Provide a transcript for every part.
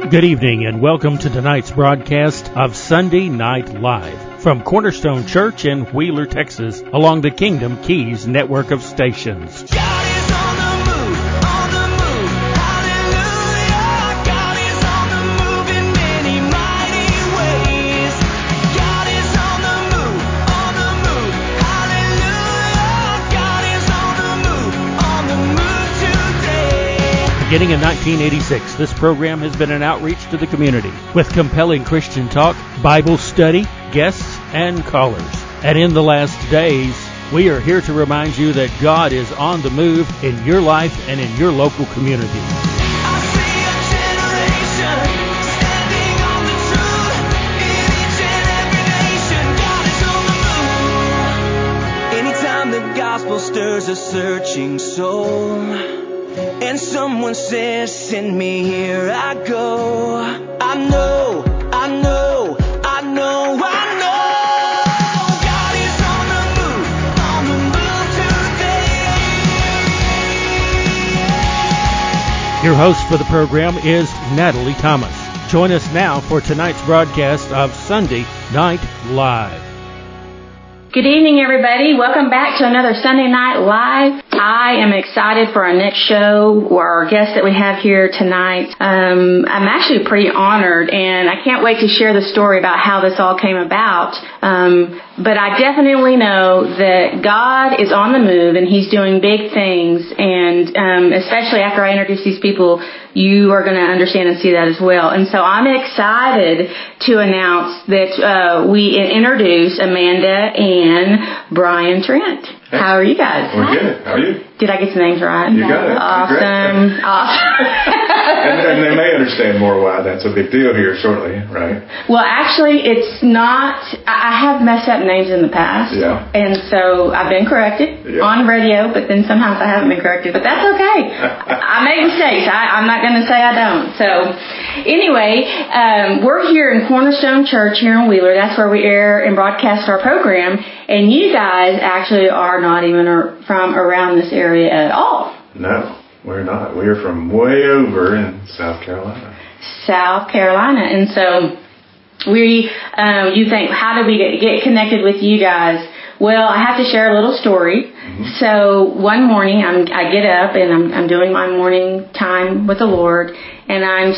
Good evening and welcome to tonight's broadcast of Sunday Night Live from Cornerstone Church in Wheeler, Texas, along the Kingdom Keys network of stations. Beginning in 1986, this program has been an outreach to the community with compelling Christian talk, Bible study, guests, and callers. And in the last days, we are here to remind you that God is on the move in your life and in your local community. Anytime the gospel stirs a searching soul, and someone says, send me, here I go. I know. God is on the move today. Your host for the program is Natalie Thomas. Join us now for tonight's broadcast of Sunday Night Live. Good evening, everybody. Welcome back to another Sunday Night Live. I am excited for our next show, or our guest that we have here tonight. I'm actually pretty honored, and I can't wait to share the story about how this all came about. But I definitely know that God is on the move, and He's doing big things, and especially after I introduce these people, you are going to understand and see that as well. And so I'm excited to announce that we introduce Amanda and Brian Trent. How are you guys? We're good. How are you? Did I get the names right? You got it. Awesome. and they may understand more why that's a big deal here shortly, right? Well, actually, it's not. I have messed up names in the past. Yeah. And so I've been corrected on radio, but then sometimes I haven't been corrected. But that's okay. I make mistakes. I'm not going to say I don't. So anyway, we're here in Cornerstone Church here in Wheeler. That's where we air and broadcast our program. And you guys actually are not even from around this area at all. No, we're not. We're from way over in South Carolina. South Carolina. And so you think, how did we get connected with you guys? Well, I have to share a little story. Mm-hmm. So one morning I get up and I'm doing my morning time with the Lord, and I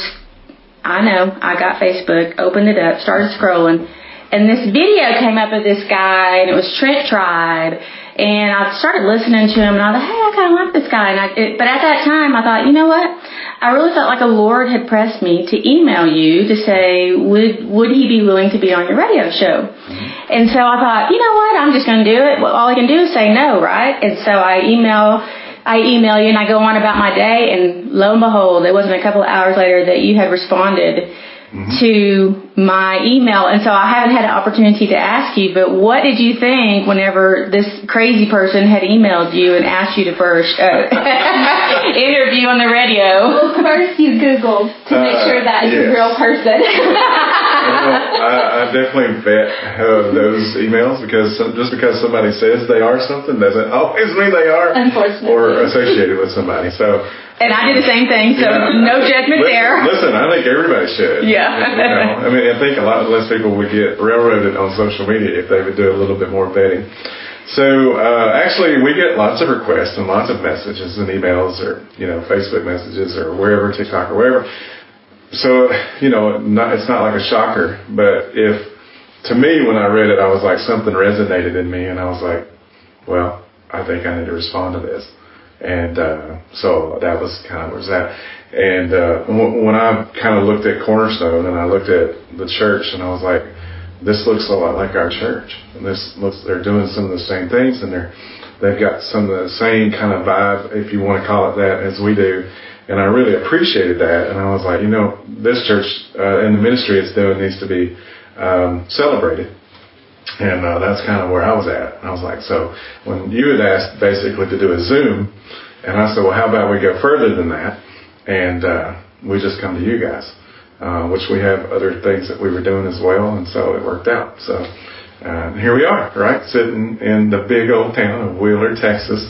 got Facebook, opened it up, started scrolling, and this video came up of this guy, and it was Trent Tribe. And I started listening to him, and I thought, hey, I kind of like this guy. But at that time, I thought, you know what? I really felt like the Lord had pressed me to email you to say, would he be willing to be on your radio show? Mm-hmm. And so I thought, you know what? I'm just going to do it. Well, all I can do is say no, right? And so I email you, and I go on about my day, and lo and behold, it wasn't a couple of hours later that you had responded to my email. And so I haven't had an opportunity to ask you, but what did you think whenever this crazy person had emailed you and asked you to first interview on the radio? First you Googled to make sure that it's a real person. I definitely vet those emails, because just because somebody says they are something doesn't always mean they are, unfortunately, or associated with somebody. So. And I did the same thing, so no judgment there. Listen, I think everybody should. Yeah. I mean, I think a lot less people would get railroaded on social media if they would do a little bit more vetting. So, actually, we get lots of requests and lots of messages and emails, or, Facebook messages, or wherever, TikTok or wherever. So, it's not like a shocker, but to me, when I read it, I was like, something resonated in me, and I was like, well, I think I need to respond to this. And so that was kind of where it's at. And when I kind of looked at Cornerstone, and I looked at the church, and I was like, this looks a lot like our church. And they're doing some of the same things, and they've got some of the same kind of vibe, if you want to call it that, as we do. And I really appreciated that. And I was like, this church and the ministry it's doing needs to be celebrated. And that's kind of where I was at. And I was like, so when you had asked basically to do a Zoom, and I said, well, how about we go further than that? And we just come to you guys, which we have other things that we were doing as well. And so it worked out. So here we are, right? Sitting in the big old town of Wheeler, Texas. That's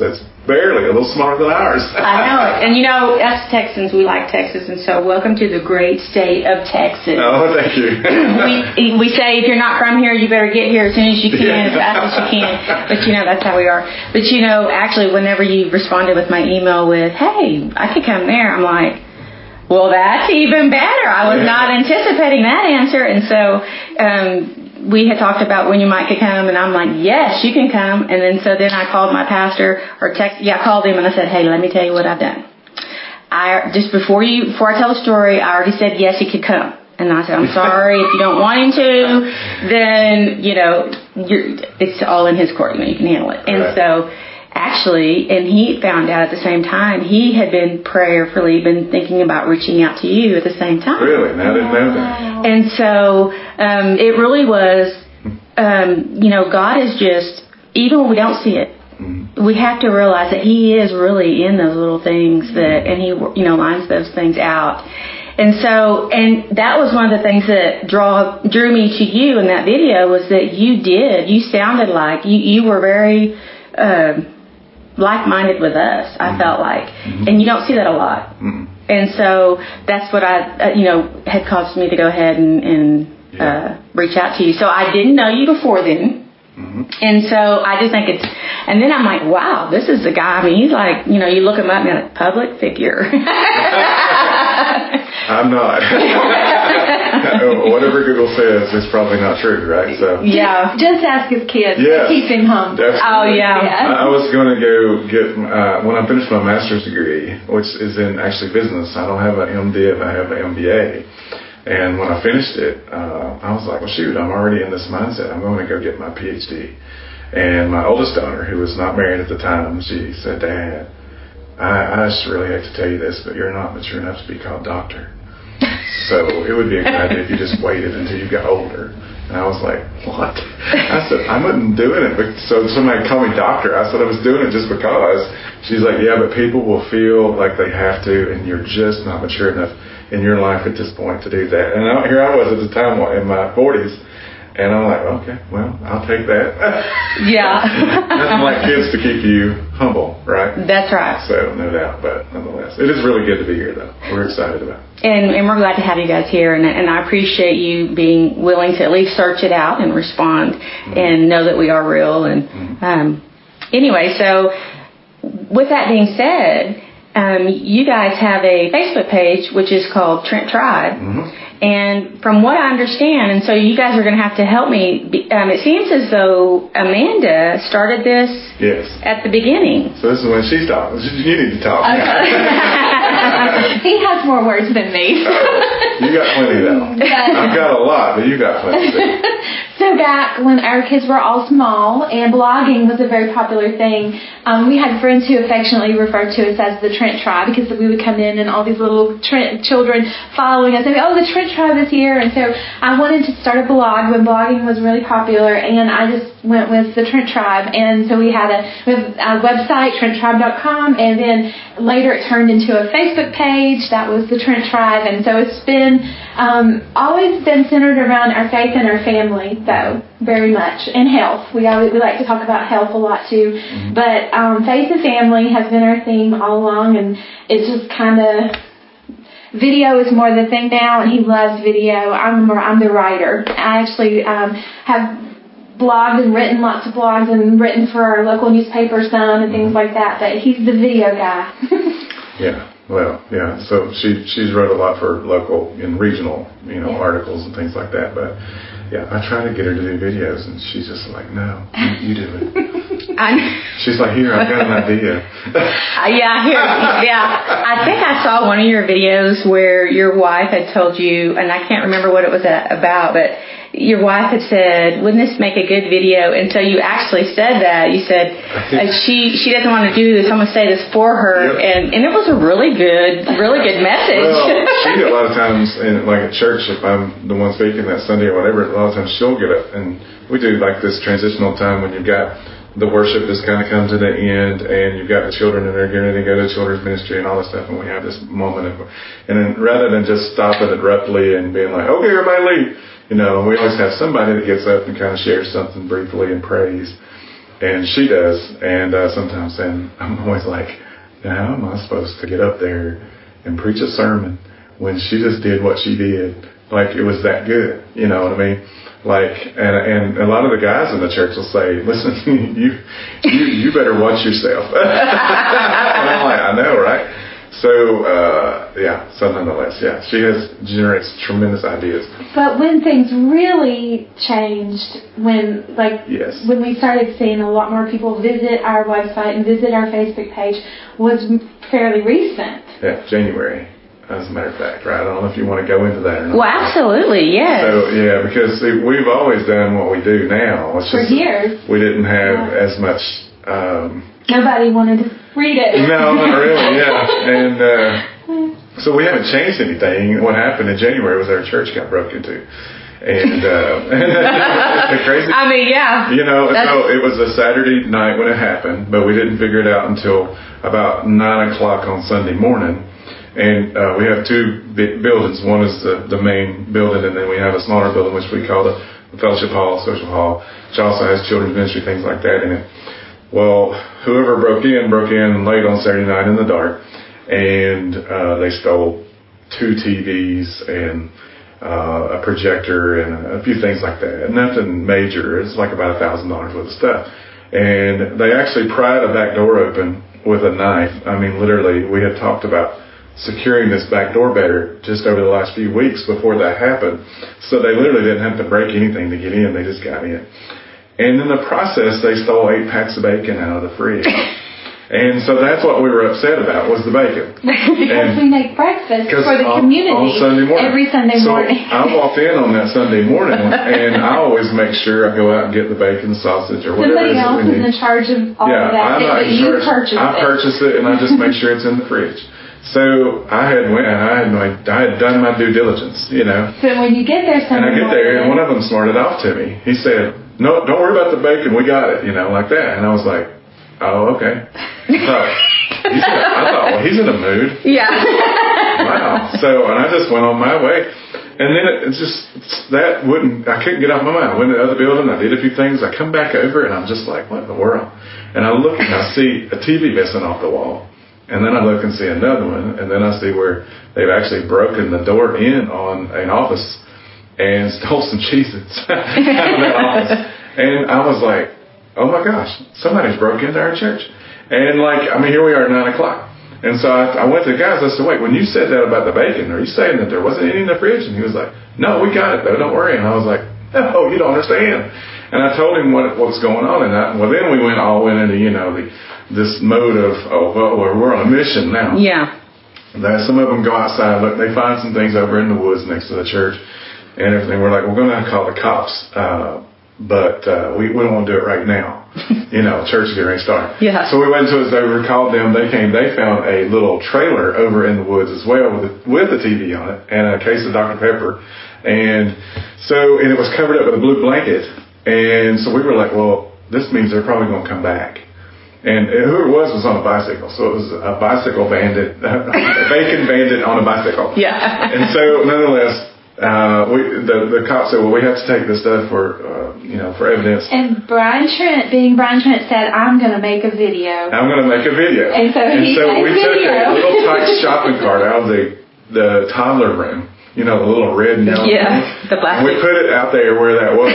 barely, a little smaller than ours. I know it. And us Texans, we like Texas, and so welcome to the great state of Texas. Oh, thank you. we say if you're not from here, you better get here as soon as you can, as fast as you can. But that's how we are. But actually, whenever you responded with my email with, "Hey, I could come there," I'm like, well, that's even better. I was not anticipating that answer, and so we had talked about when you might could come, and I'm like, yes, you can come. And then I called my pastor I called him and I said, hey, let me tell you what I've done. Before I tell the story, I already said yes, he could come. And I said, I'm sorry, if you don't want him to, then it's all in his court. You can handle it. And so actually, and he found out at the same time, he had been prayerfully been thinking about reaching out to you at the same time. Really? I didn't know that. And so it really was, God is just, even when we don't see it, we have to realize that He is really in those little things and He, lines those things out. And so, and that was one of the things that drew me to you in that video was that you sounded like you were very like-minded with us, I felt like. And you don't see that a lot. And so that's what had caused me to go ahead and reach out to you. So I didn't know you before then. And so I just think and then I'm like, wow, this is the guy. I mean, he's like, you look him up and you're like, public figure. I'm not. Whatever Google says is probably not true, right? So yeah. Just ask his kids. Yes. Keep him humble. Definitely. Oh, yeah. I was going to go get, when I finished my master's degree, which is in actually business, I don't have an MDiv, I have an MBA. And when I finished it, I was like, well, shoot, I'm already in this mindset. I'm going to go get my PhD. And my oldest daughter, who was not married at the time, she said, Dad, I just really hate to tell you this, but you're not mature enough to be called doctor. So it would be a good idea if you just waited until you got older. And I was like, what? I said, I wasn't doing it. So somebody called me doctor. I said I was doing it just because. She's like, yeah, but people will feel like they have to, and you're just not mature enough in your life at this point to do that. And here I was at the time in my 40s, and I'm like, okay, well, I'll take that. Yeah. Nothing like kids to keep you humble, right? That's right. So, no doubt, but nonetheless, it is really good to be here, though. We're excited about it. And we're glad to have you guys here, and I appreciate you being willing to at least search it out and respond and know that we are real. And anyway, so with that being said, you guys have a Facebook page which is called Trent Tribe. And from what I understand, and so you guys are going to have to help me, it seems as though Amanda started this at the beginning. So this is when she's talking. You need to talk. He has more words than me. You got plenty, though. I've got a lot, but you got plenty, too. So back when our kids were all small and blogging was a very popular thing, we had friends who affectionately referred to us as the Trent Tribe because we would come in and all these little children following us and oh, the Trent Tribe is here. And so I wanted to start a blog when blogging was really popular, and I just went with the Trent Tribe. And so we have a website, TrentTribe.com, and then later it turned into a Facebook page. That was the Trent Tribe. And so it's been always been centered around our faith and our family, though, very much, and health. We like to talk about health a lot too, but faith and family has been our theme all along, and it's just kind of video is more the thing now, and he loves video. I'm the writer. I actually have blogged and written lots of blogs and written for our local newspaper, Sun, and things like that. But he's the video guy. So she's wrote a lot for local and regional, articles and things like that. But I try to get her to do videos, and she's just like, no, you do it. She's like, here, I've got an idea. I think I saw one of your videos where your wife had told you, and I can't remember what it was about, but your wife had said, wouldn't this make a good video? And so you actually said that. You said, she doesn't want to do this. I'm going to say this for her. Yep. And it was a really good message. Well, she a lot of times, at church, if I'm the one speaking that Sunday or whatever, a lot of times she'll get up. And we do this transitional time when you've got the worship has kind of come to the end, and you've got the children and they're getting to go to children's ministry and all this stuff, and we have this moment and then rather than just stop it abruptly and being like, okay, everybody leave, we always have somebody that gets up and kind of shares something briefly and prays. And she does. And sometimes then I'm always like, now how am I supposed to get up there and preach a sermon when she just did what she did? Like, it was that good. You know what I mean? Like, and a lot of the guys in the church will say, listen, you better watch yourself. And I'm like, I know, right? So, so nonetheless, she generates tremendous ideas. But when things really changed, when we started seeing a lot more people visit our website and visit our Facebook page, was fairly recent. Yeah, January, as a matter of fact, right? I don't know if you want to go into that or not. Well, absolutely, yes. So, because we've always done what we do now. It's for just years. We didn't have as much... Nobody wanted to read it. No, not really, And so we haven't changed anything. What happened in January was our church got broke into. And it's crazy. I mean, yeah. You know, so it was a Saturday night when it happened, but we didn't figure it out until about 9 o'clock on Sunday morning. And we have two big buildings. One is the main building, and then we have a smaller building, which we call the fellowship hall, social hall, which also has children's ministry, things like that in it. Well, whoever broke in late on Saturday night in the dark, and they stole 2 TVs and a projector and a few things like that. Nothing major. It's like about $1,000 worth of stuff. And they actually pried a back door open with a knife. I mean, literally, we had talked about securing this back door better just over the last few weeks before that happened. So they literally didn't have to break anything to get in. They just got in. And in the process, they stole 8 packs of bacon out of the fridge. And so that's what we were upset about, was the bacon. Because we make breakfast for the community on Sunday morning. Every Sunday morning. So I walked in on that Sunday morning, and I always make sure I go out and get the bacon, sausage, or whatever. Somebody else is in charge of all of that. I'm not in charge. I purchase it, and I just make sure it's in the fridge. So I had done my due diligence, you know. So when you get there Sunday morning, and I get there, and one of them smarted off to me. He said, "No, don't worry about the bacon. We got it," you know, like that. And I was like, "Oh, okay." I thought, well, he's in a mood. Yeah. Wow. So, and I just went on my way. And then I couldn't get off my mind. I went to the other building, I did a few things, I come back over, and I'm just like, what in the world? And I look and I see a TV missing off the wall. And then I look and see another one, and then I see where they've actually broken the door in on an office and stole some Cheez-Its out of that office. And I was like, oh my gosh, somebody's broke into our church. And here we are at 9 o'clock. And so I went to the guys, I said, wait, when you said that about the bacon, are you saying that there wasn't any in the fridge? And he was like, no, we got it though, don't worry. And I was like, no, you don't understand. And I told him what was going on. And then we all went into, this mode of, we're on a mission now. Yeah. Some of them go outside, look, they find some things over in the woods next to the church and everything. We're like, we're going to call the cops, but we don't want to do it right now. Church is getting ready to start. Yeah. So we went until it was over, called them. They came. They found a little trailer over in the woods as well with the TV on it and a case of Dr. Pepper, and it was covered up with a blue blanket. And so we were like, well, this means they're probably going to come back. And who it was on a bicycle. So it was a bicycle bandit, a bacon bandit on a bicycle. Yeah. And so nonetheless, the cop said, well, we have to take this stuff for evidence. And Brian Trent said, I'm going to make a video. I'm going to make a video. And so we took a little tight shopping cart out of the toddler room, the little red and yellow. Yeah, the plastic. And we put it out there where that was,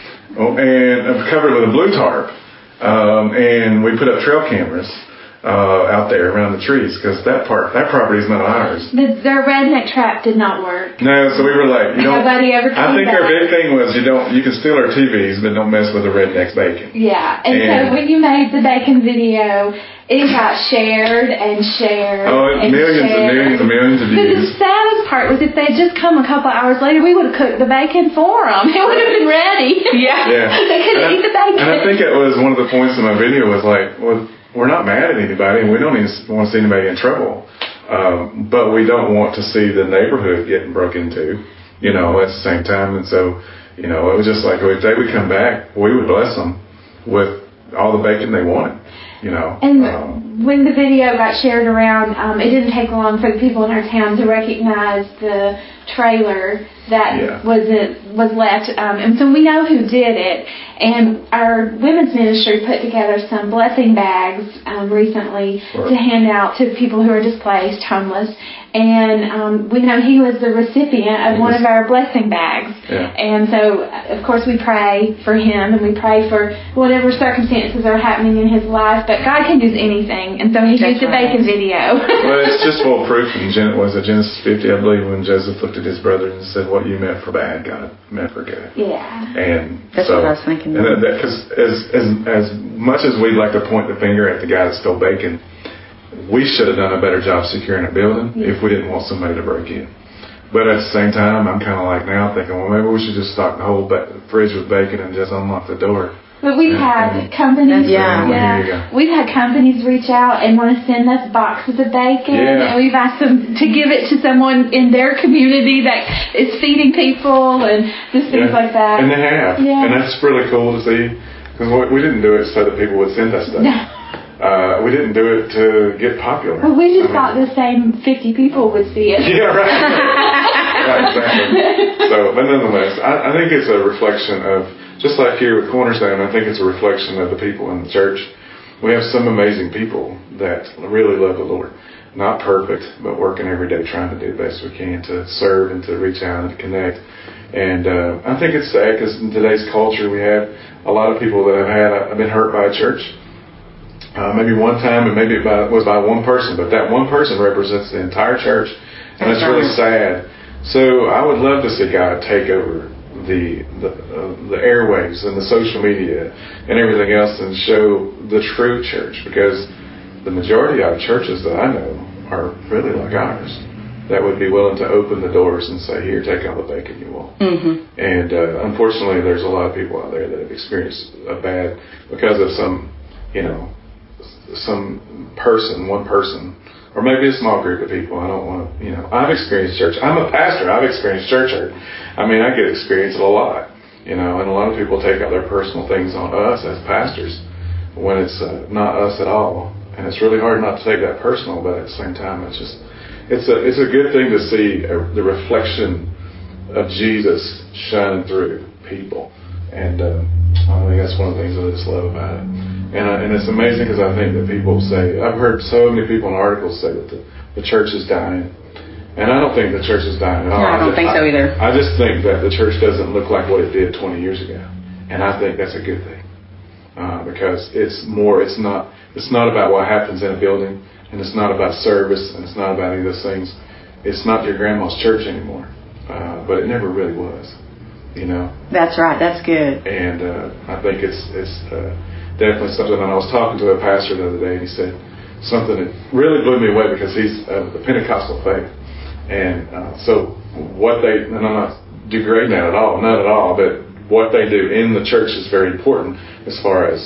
and covered it with a blue tarp. And we put up trail cameras out there around the trees because that property is not ours. Their redneck trap did not work. No, so we were like, nobody ever came I think back. our big thing was you can steal our TVs, but don't mess with the redneck's bacon. Yeah, and so when you made the bacon video, it got shared and shared. Oh, millions and millions of views. The saddest part was if they had just come a couple of hours later, we would have cooked the bacon for them. It would have been ready. Yeah. They couldn't eat the bacon. And I think it was one of the points in my video was like, well, we're not mad at anybody, and we don't even want to see anybody in trouble. But we don't want to see the neighborhood getting broke into, at the same time. And so, it was just like, if they would come back, we would bless them with all the bacon they wanted. And when the video got shared around, it didn't take long for the people in our town to recognize the trailer that was left, and so we know who did it. And our women's ministry put together some blessing bags recently to hand out to people who are displaced, homeless. And we know he was the recipient of one of our blessing bags. Yeah. And so, of course, we pray for him, and we pray for whatever circumstances are happening in his life. But God can use anything, and so he used a bacon video. Well, it's just full proof in Genesis 50, I believe, when Joseph looked at his brothers and said, "What you meant for bad, God meant for good." Yeah. And that's what I was thinking. Because as much as we'd like to point the finger at the guy that stole bacon, we should have done a better job securing a building if we didn't want somebody to break in. But at the same time, I'm kind of like now thinking, well, maybe we should just stock the whole fridge with bacon and just unlock the door. But we've had companies, we've had companies reach out and want to send us boxes of bacon, and we've asked them to give it to someone in their community that is feeding people and just things like that. And they have, and that's really cool to see, because we didn't do it so that people would send us stuff. We didn't do it to get popular. Well, we just thought the same 50 people would see it. Yeah, right. Right, exactly. So, but nonetheless, I think it's a reflection of, just like here with Cornerstone, I think it's a reflection of the people in the church. We have some amazing people that really love the Lord. Not perfect, but working every day trying to do the best we can to serve and to reach out and to connect. And I think it's sad because in today's culture we have a lot of people that have been hurt by a church. Maybe one time, and maybe it was by one person, but that one person represents the entire church, and it's really sad. So I would love to see God take over the airwaves and the social media and everything else and show the true church, because the majority of churches that I know are really like ours, that would be willing to open the doors and say, here, take all the bacon you want. And unfortunately, there's a lot of people out there that have experienced a bad, because of some one person, or maybe a small group of people. I don't want to, I've experienced church. I'm a pastor. I've experienced church hurt. I mean, I get experienced it a lot, and a lot of people take out their personal things on us as pastors when it's not us at all. And it's really hard not to take that personal, but at the same time, it's a good thing to see the reflection of Jesus shining through people. And I think that's one of the things I just love about it. And it's amazing because I think that people say, I've heard so many people in articles say that the church is dying. And I don't think the church is dying at all. No, I don't think so either. I just think that the church doesn't look like what it did 20 years ago. And I think that's a good thing. Because it's not about what happens in a building, and it's not about service, and it's not about any of those things. It's not your grandma's church anymore. But it never really was. That's right. That's good. And I think it's definitely something. And I was talking to a pastor the other day, and he said something that really blew me away, because he's of the Pentecostal faith. And so what and I'm not degrading that at all, not at all, but what they do in the church is very important as far as,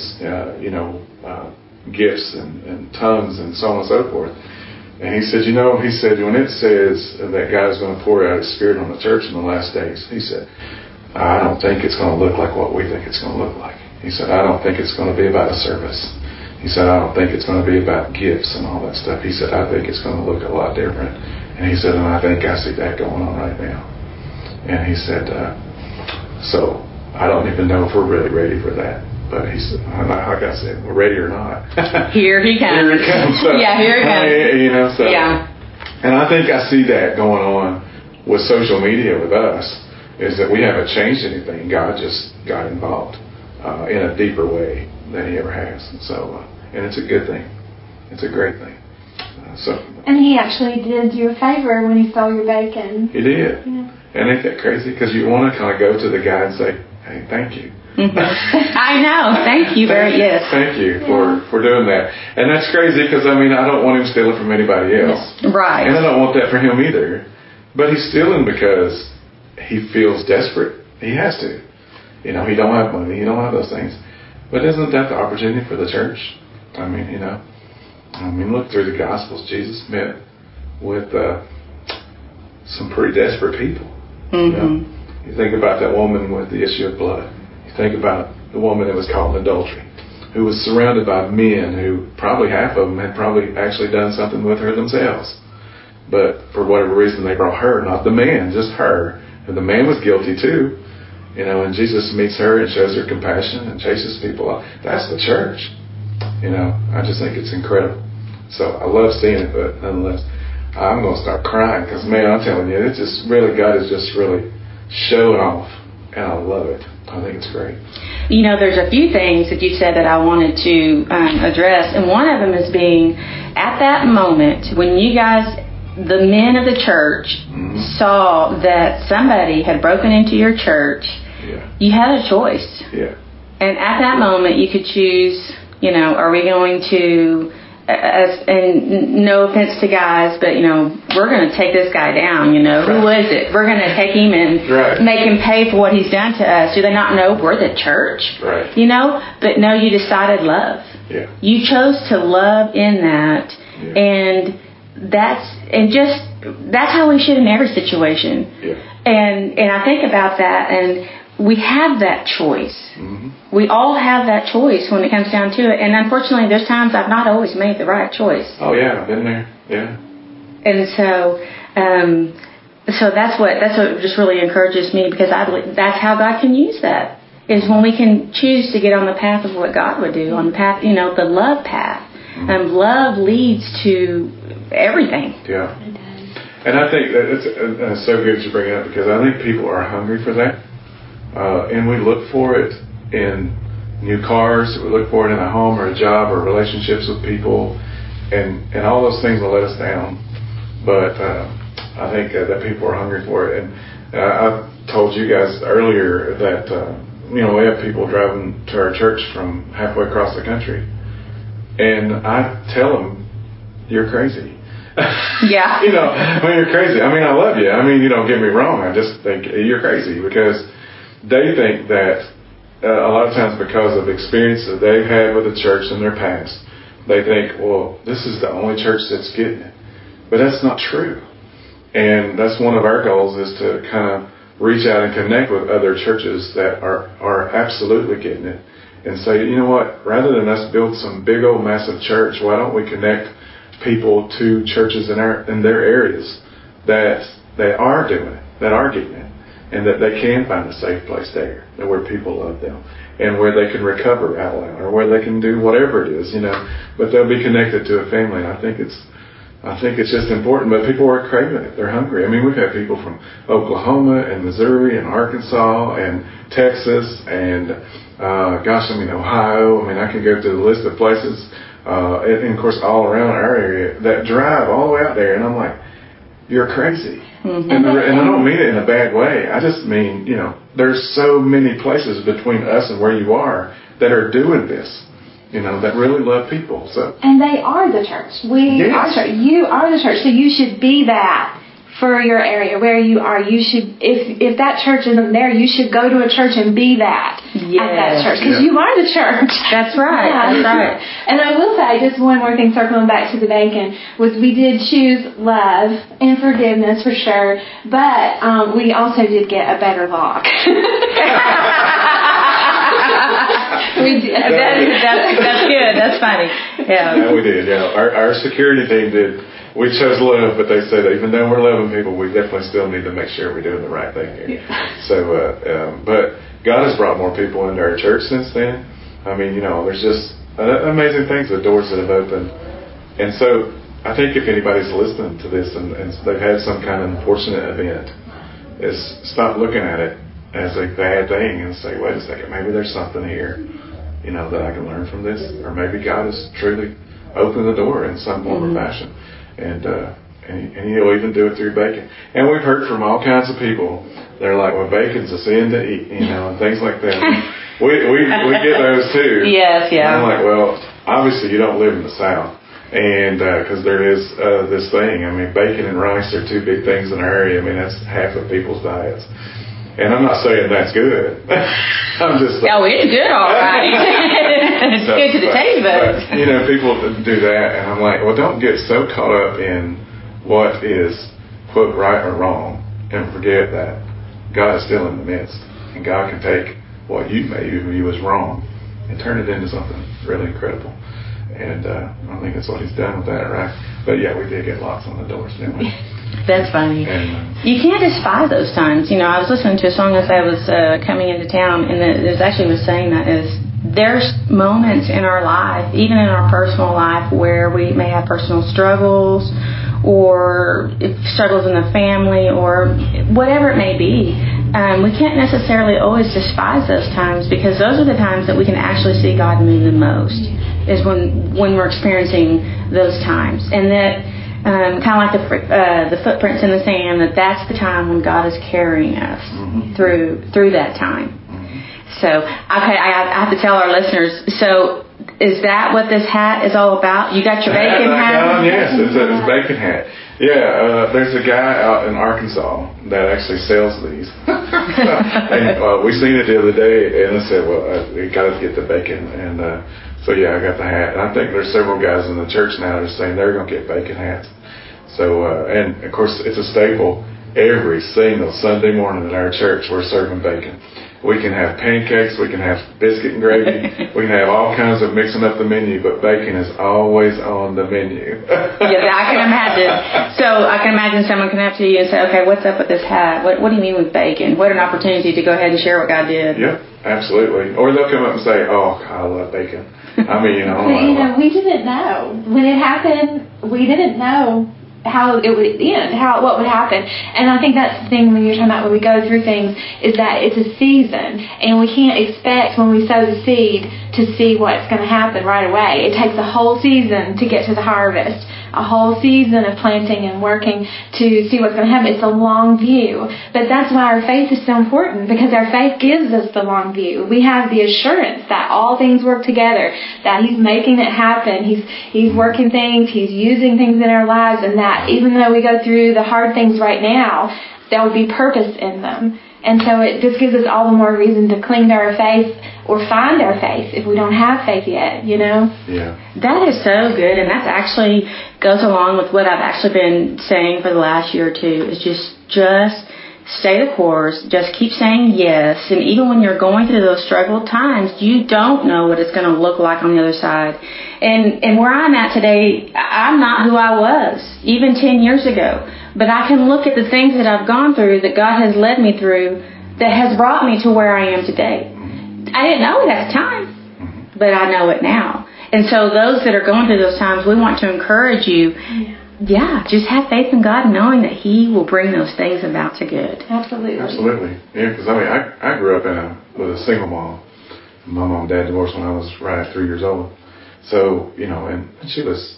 gifts and tongues and so on and so forth. And he said, when it says that God is going to pour out His Spirit on the church in the last days, he said, I don't think it's going to look like what we think it's going to look like. He said, I don't think it's going to be about a service. He said, I don't think it's going to be about gifts and all that stuff. He said, I think it's going to look a lot different. And he said, and I think I see that going on right now. And he said, so I don't even know if we're really ready for that. But he said, like I said, we're ready or not. Here he comes. Here it comes. So, yeah, here it comes. And I think I see that going on with social media with us, is that we haven't changed anything. God just got involved in a deeper way than He ever has. So, and it's a good thing. It's a great thing. And He actually did you a favor when He stole your bacon. He did. Yeah. And ain't that crazy? Because you want to kind of go to the guy and say, hey, thank you. I know. Thank you yes. Thank you for doing that. And that's crazy because, I don't want him stealing from anybody else. Right. And I don't want that for him either. But he's stealing because he feels desperate. He has to. He don't have money. He don't have those things. But isn't that the opportunity for the church? Look through the Gospels. Jesus met with some pretty desperate people. You think about that woman with the issue of blood. You think about the woman that was caught in adultery, who was surrounded by men who probably half of them had probably actually done something with her themselves. but for whatever reason they brought her, not the man, just her. And the man was guilty too, and Jesus meets her and shows her compassion and chases people out. That's the church. I just think it's incredible. So I love seeing it, but nonetheless, I'm going to start crying because, man, I'm telling you, it's just really, God is just really showing off, and I love it. I think it's great. There's a few things that you said that I wanted to address, and one of them is being at that moment when you guys, the men of the church, saw that somebody had broken into your church. You had a choice. And at that moment, you could choose, are we going to, and no offense to guys, but, we're going to take this guy down, who is it? We're going to take him and make him pay for what he's done to us. Do they not know we're the church? Right. But no, you decided love. You chose to love in that, and that's how we should in every situation. And I think about that, and we have that choice. We all have that choice when it comes down to it. And unfortunately, there's times I've not always made the right choice. Oh yeah, I've been there. Yeah. And so that's what just really encourages me, because that's how God can use that, is when we can choose to get on the path of what God would do, on the path, the love path. Love leads to everything. Yeah. And I think that it's so good you bring it up, because I think people are hungry for that. And we look for it in new cars, we look for it in a home or a job or relationships with people, and all those things will let us down. But I think that people are hungry for it. And I told you guys earlier that we have people driving to our church from halfway across the country, and I tell them, "You're crazy." Yeah. You're crazy. I love you. Don't get me wrong. I just think you're crazy, because they think that a lot of times, because of experiences they've had with the church in their past, they think, well, this is the only church that's getting it. But that's not true. And that's one of our goals, is to kind of reach out and connect with other churches that are absolutely getting it, and say, you know what, rather than us build some big old massive church, why don't we connect people to churches in their areas that are doing it, that are getting it, and that they can find a safe place there, and where people love them, and where they can recover out loud, or where they can do whatever it is, but they'll be connected to a family. And I think it's just important. But people are craving it. They're hungry. We've had people from Oklahoma and Missouri and Arkansas and Texas and Ohio. I can go through the list of places, and of course all around our area, that drive all the way out there, and I'm like, you're crazy. And I don't mean it in a bad way. I just mean, there's so many places between us and where you are that are doing this, that really love people. And they are the church. We are the church. You are the church. So you should be that for your area, where you are. You should, if that church isn't there, you should go to a church and be that at that church, because you are the church. That's right. That's right. And I will say, just one more thing, circling back to the bacon, was we did choose love and forgiveness for sure, but we also did get a better lock. We did. That's good. That's funny. Yeah. We did. Yeah. Our security team did. We chose love, but they said even though we're loving people, we definitely still need to make sure we're doing the right thing here. So, but God has brought more people into our church since then. There's just amazing things, the doors that have opened. And so I think if anybody's listening to this and they've had some kind of unfortunate event, is stop looking at it as a bad thing and say, wait a second, maybe there's something here, that I can learn from this. Or maybe God has truly opened the door in some form or fashion. And he'll even do it through bacon. And we've heard from all kinds of people. They're like, well, bacon's a sin to eat, and things like that. we get those too. Yes, yeah. And I'm like, well, obviously you don't live in the South, and because there is this thing. Bacon and rice are two big things in our area. that's half of people's diets. And I'm not saying that's good. I'm just saying. Oh, it's good, all right. It's good to the taste buds. People do that, and I'm like, well, don't get so caught up in what is, quote, right or wrong, and forget that God is still in the midst, and God can take what you maybe view as wrong and turn it into something really incredible. And I think that's what He's done with that, right? But yeah, we did get locks on the doors, didn't we? That's funny. And, you can't despise those times. You know, I was listening to a song as I was coming into town, and it actually was saying that is there's moments in our life, even in our personal life, where we may have personal struggles or struggles in the family or whatever it may be. We can't necessarily always despise those times, because those are the times that we can actually see God move the most, is when we're experiencing those times. And that kind of like the footprints in the sand, that's the time when God is carrying us through that time. So, okay, I have to tell our listeners, so is that what this hat is all about? You got your bacon hat? Yes, it's a bacon hat. Yeah, there's a guy out in Arkansas that actually sells these. And we seen it the other day, and I said, well, we got to get the bacon. And so, yeah, I got the hat. And I think there's several guys in the church now that are saying they're going to get bacon hats. So, and, of course, it's a staple. Every single Sunday morning at our church, we're serving bacon. We can have pancakes, we can have biscuit and gravy, we can have all kinds of mixing up the menu, but bacon is always on the menu. Yeah, I can imagine. So I can imagine someone come up to you and say, okay, what's up with this hat? What do you mean with bacon? What an opportunity to go ahead and share what God did. Yeah, absolutely. Or they'll come up and say, oh, I love bacon. I mean, we didn't know. When it happened, we didn't know how it would end, what would happen. And I think that's the thing when you're talking about when we go through things, is that it's a season, and we can't expect when we sow the seed to see what's going to happen right away. It takes a whole season to get to the harvest, a whole season of planting and working to see what's going to happen. It's a long view. But that's why our faith is so important, because our faith gives us the long view. We have the assurance that all things work together, that He's making it happen. He's working things. He's using things in our lives, and that even though we go through the hard things right now, there will be purpose in them. And so it just gives us all the more reason to cling to our faith or find our faith if we don't have faith yet, you know? Yeah. That is so good, and that actually goes along with what I've actually been saying for the last year or two, is just stay the course, just keep saying yes, and even when you're going through those struggle times, you don't know what it's going to look like on the other side. And where I'm at today, I'm not who I was, even 10 years ago. But I can look at the things that I've gone through, that God has led me through, that has brought me to where I am today. I didn't know it at the time, but I know it now. And so those that are going through those times, we want to encourage you, just have faith in God, knowing that He will bring those things about to good. Absolutely. Yeah, because I grew up with a single mom. My mom and dad divorced when I was right at 3 years old. So, and she was,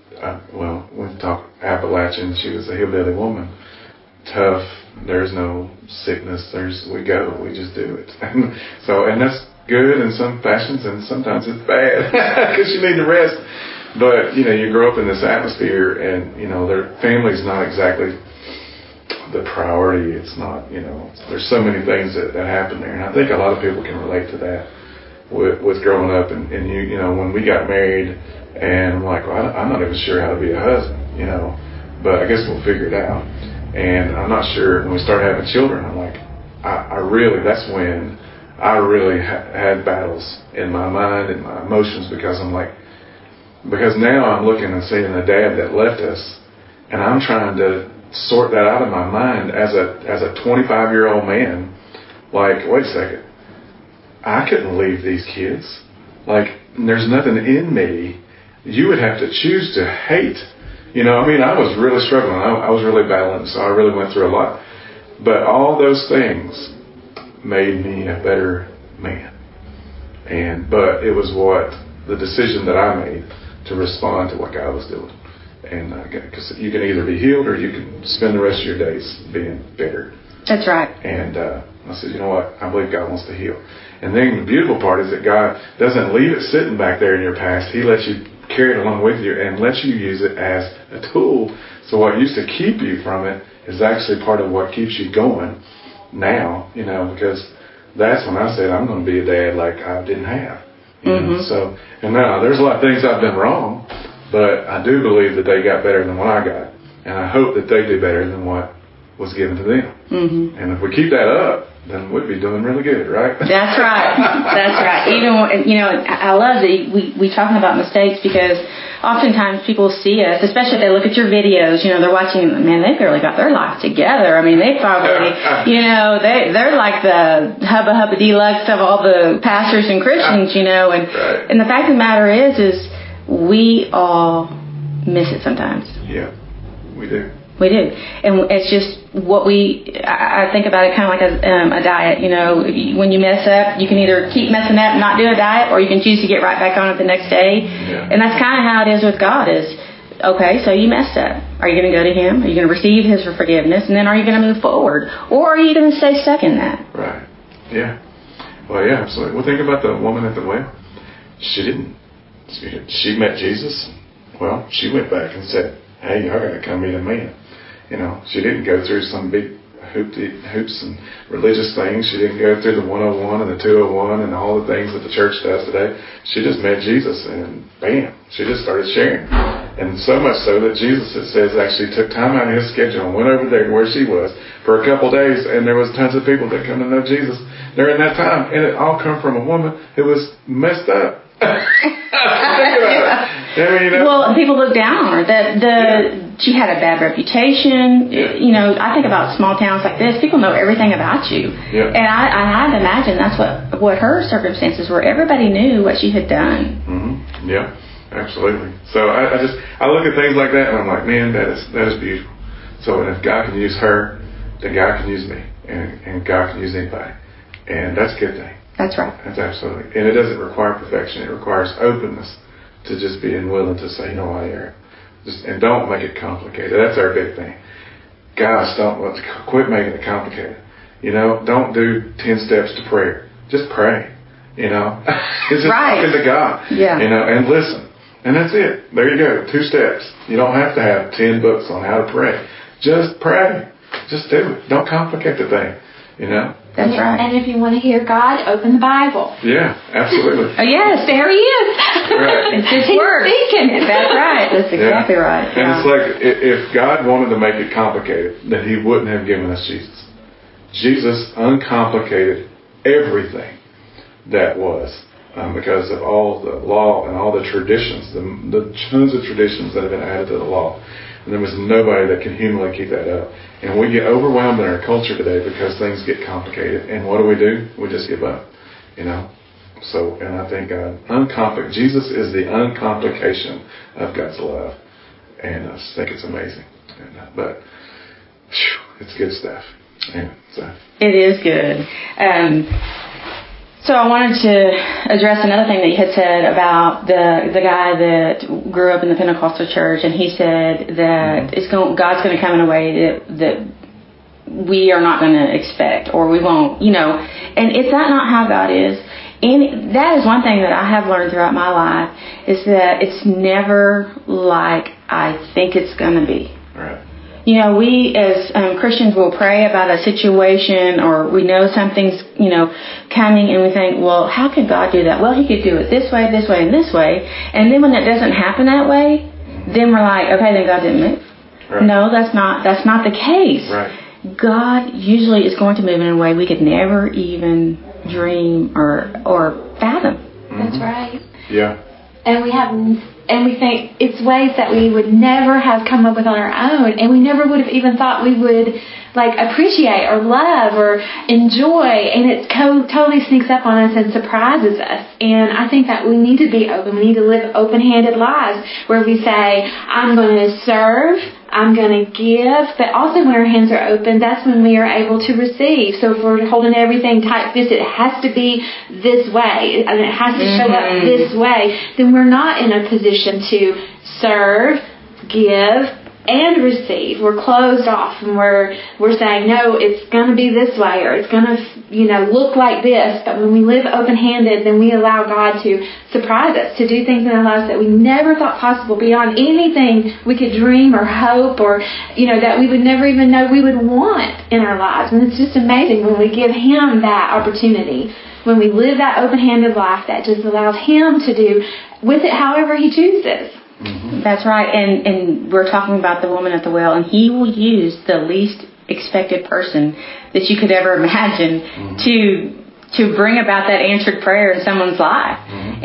we talk Appalachian, she was a hillbilly woman. Tough, there's no sickness, we just do it. And that's good in some fashions, and sometimes it's bad, because you need to rest. But, you grow up in this atmosphere, and, their family's not exactly the priority. It's not, there's so many things that happen there. And I think a lot of people can relate to that with growing up. And when we got married, and I'm like, well, I'm not even sure how to be a husband, but I guess we'll figure it out. And I'm not sure when we started having children, I'm like, that's when I really had battles in my mind and my emotions, because now I'm looking and seeing a dad that left us, and I'm trying to sort that out of my mind as a 25-year-old man. Like, wait a second, I couldn't leave these kids. Like, there's nothing in me. You would have to choose to hate. I was really struggling. I was really battling, so I really went through a lot. But all those things made me a better man. But it was the decision that I made to respond to what God was doing. And because you can either be healed, or you can spend the rest of your days being bitter. That's right. And I said, you know what? I believe God wants to heal. And then the beautiful part is that God doesn't leave it sitting back there in your past. He lets you carry it along with you and lets you use it as a tool. So what used to keep you from it is actually part of what keeps you going now, because that's when I said, I'm going to be a dad like I didn't have. So, and now there's a lot of things I've done wrong, but I do believe that they got better than what I got. And I hope that they do better than what was given to them. And if we keep that up, then we'd be doing really good, right? That's right. That's right. Even, I love that we talking about mistakes, because oftentimes people see us, especially if they look at your videos, you know, they're watching, man, they barely got their life together. I mean, they probably, you know, they're like the hubba deluxe of all the pastors and Christians, you know, and the fact of the matter is we all miss it sometimes. Yeah, we do. We do. And it's just what I think about it kind of like a diet. You know, when you mess up, you can either keep messing up and not do a diet, or you can choose to get right back on it the next day. Yeah. And that's kind of how it is with God is, okay, so you messed up. Are you going to go to Him? Are you going to receive His forgiveness? And then are you going to move forward? Or are you going to stay stuck in that? Right. Yeah. Well, yeah, absolutely. Well, think about the woman at the well. She didn't. She met Jesus. Well, she went back and said, hey, I got to come meet a man. You know, she didn't go through some big hoops and religious things. She didn't go through the 101 and the 201 and all the things that the church does today. She just met Jesus and bam, she just started sharing. And so much so that Jesus, it says, actually took time out of His schedule and went over there where she was for a couple days, and there was tons of people that come to know Jesus during that time. And it all come from a woman who was messed up. Think about it. I mean, you know, well, people look down on her. She had a bad reputation. Yeah. You know, I think about small towns like this. People know everything about you. Yeah. And I had to imagine that's what her circumstances were. Everybody knew what she had done. Mm-hmm. Yeah, absolutely. So I look at things like that and I'm like, man, that is beautiful. So if God can use her, then God can use me, and God can use anybody, and that's a good thing. That's right. That's absolutely. And it doesn't require perfection. It requires openness to just being willing to say, you know, I err. And don't make it complicated. That's our big thing. Guys, quit making it complicated. You know, don't do 10 steps to prayer. Just pray. You know, it's just talking to God. Yeah. You know, and listen. And that's it. There you go. 2 steps. You don't have to have 10 books on how to pray. Just pray. Just do it. Don't complicate the thing. You know? That's right. And if you want to hear God, open the Bible. Yeah, absolutely. Oh, yes. There He is. Right. It's His word. Speaking. That's right. That's exactly right. And it's like, if God wanted to make it complicated, then He wouldn't have given us Jesus. Jesus uncomplicated everything that was because of all the law and all the traditions, the tons of traditions that have been added to the law. And there was nobody that can humanly keep that up. And we get overwhelmed in our culture today because things get complicated. And what do? We just give up, you know. So, and I think Jesus is the uncomplication of God's love. And I just think it's amazing. But it's good stuff. Anyway, so. It is good. So I wanted to address another thing that you had said about the guy that grew up in the Pentecostal church, and he said that God's going to come in a way that we are not going to expect, or we won't, you know. And is that not how God is? And that is one thing that I have learned throughout my life, is that it's never like I think it's going to be. Right. You know, we as Christians will pray about a situation, or we know something's, you know, coming, and we think, well, how could God do that? Well, He could do it this way, and this way. And then when it doesn't happen that way, then we're like, okay, then God didn't move. Right. No, that's not the case. Right. God usually is going to move in a way we could never even dream or fathom. That's right. Yeah. And we think it's ways that we would never have come up with on our own, and we never would have even thought we would appreciate or love or enjoy, and it totally sneaks up on us and surprises us. And I think that we need to be open. We need to live open-handed lives where we say, I'm going to serve, I'm going to give, but also when our hands are open, that's when we are able to receive. So if we're holding everything tight-fisted, it has to be this way, and it has to show up this way, then we're not in a position to serve, give, and receive. We're closed off, and we're saying, no, it's going to be this way, or it's going to, look like this. But when we live open-handed, then we allow God to surprise us, to do things in our lives that we never thought possible, beyond anything we could dream or hope, or, that we would never even know we would want in our lives. And it's just amazing when we give Him that opportunity, when we live that open-handed life that just allows Him to do with it however He chooses. Mm-hmm. That's right. And we're talking about the woman at the well, and He will use the least expected person that you could ever imagine to bring about that answered prayer in someone's life,